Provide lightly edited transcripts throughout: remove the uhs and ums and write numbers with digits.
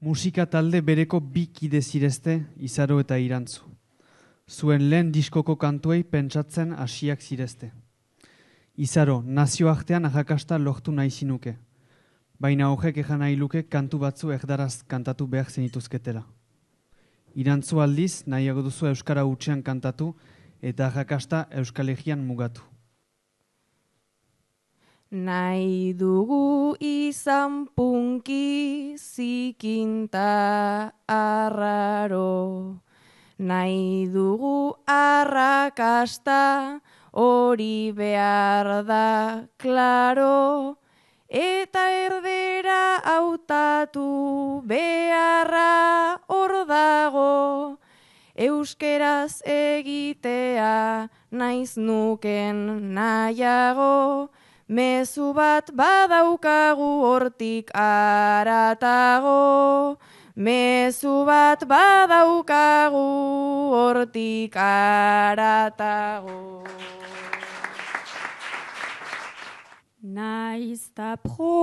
Musika talde bereko bi kide zirezte, Izaro eta Irantzu. Zuen lehen diskoko kantuei pentsatzen hasiak zirezte. Izaro, nazioartean arrakasta lortu nahi zinuke. Baina horrek ejan nahi luke kantu batzu erdaraz kantatu behar zenituzketela. Irantzu aldiz, nahiago duzu euskara hutsean kantatu eta arrakasta Euskal Herrian mugatu. Nahi dugu izan punki zikinta arraro. Nahi dugu arrakasta hori behar da klaro. Eta erdera hautatu beharra hor dago. Euskeraz egitea naiz nuken nahiago. Mezu bat badaukagu hortik aratago. Mezu bat badaukagu hortik aratago. Naizta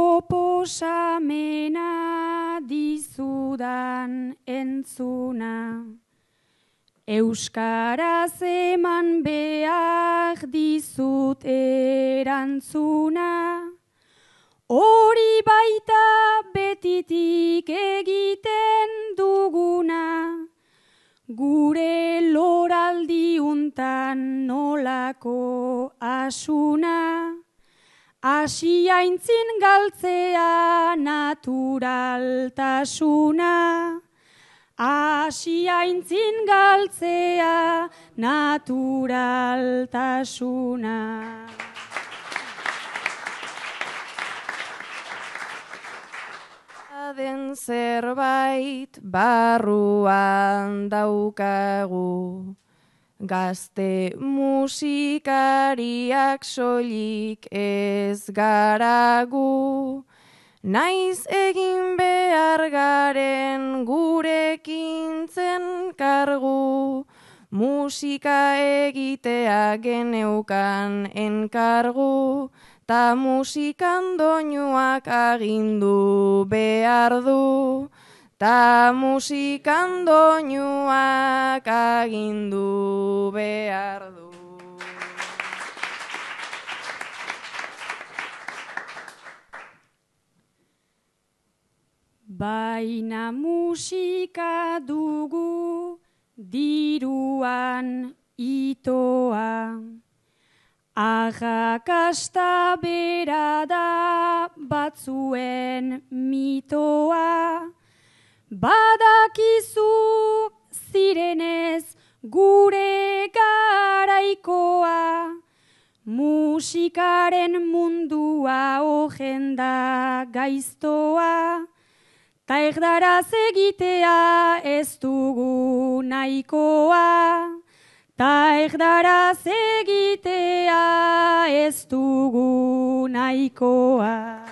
proposamena dizudan entzuna. Euskaraz eman behar dizut erantzuna. Hori baita betitik egiten duguna. Gure loraldiuntan nolako asuna. Asi aintzin galtzea naturaltasuna. Asi aintzin galtzea naturaltasuna. Den zerbait barruan daukagu. Gazte musikariak soilik ez garagu. Naiz egin behar garen gurekin zen kargu. Musika egitea geneukan enkargu. Ta musikan doinuak agindu behar du. Ta musikan doinuak agindu behar du. Baina musika dugu diruan itoa. Arrakasta bera da batzuen mitoa. Badakizu zirenez gure garaikoa. Musikaren mundua ogenda gaiztoa. Ta erdaraz egitea ez dugu nahikoa. Ta erdaraz egitea ez dugu nahikoa.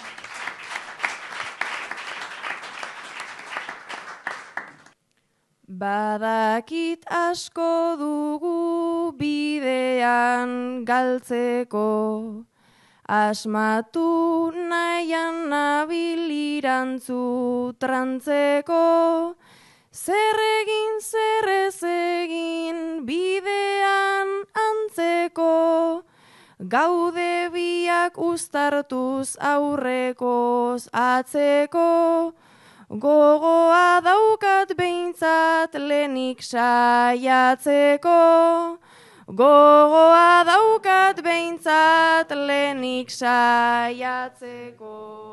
Badakit asko dugu bidean galtzeko. Asmatu nahian nabil Irantzu trantzeko. Zer egin, zer ez egin bidean antzeko. Gaude biak uztartuz aurrekoz atzeko. Gogoa daukat behintzat lehenik saiatzeko. Gogoa daukat behintzat lehenik saiatzeko.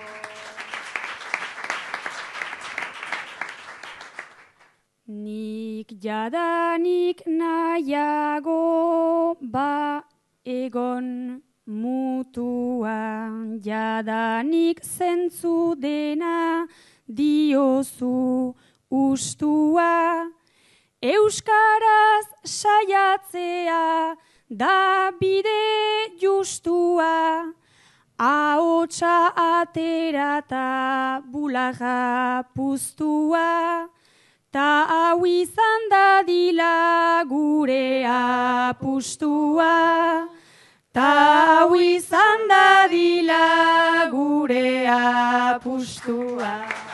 Nik jadanik nahiago ba egon mutua. Jadanik zentzu dena diozu ustua. Euskaraz saiatzea da bide justua. Ahotsa aterata bularra puztua. Ta hau izan dadila gure apustua. Ta hau izan dadila gure apustua.